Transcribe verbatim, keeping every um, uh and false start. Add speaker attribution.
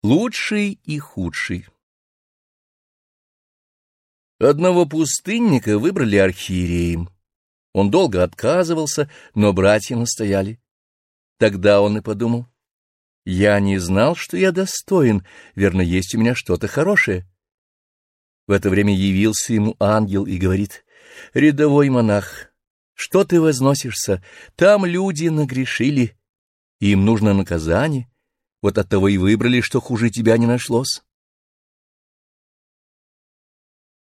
Speaker 1: Лучший и худший. Одного пустынника выбрали архиереем. Он долго отказывался, но братья настояли. Тогда он и подумал: я не знал, что я достоин, верно, есть у меня что-то хорошее. В это время явился ему ангел и говорит: рядовой монах, что ты возносишься? Там люди нагрешили, им нужно наказание. Вот оттого и выбрали, что хуже тебя не нашлось.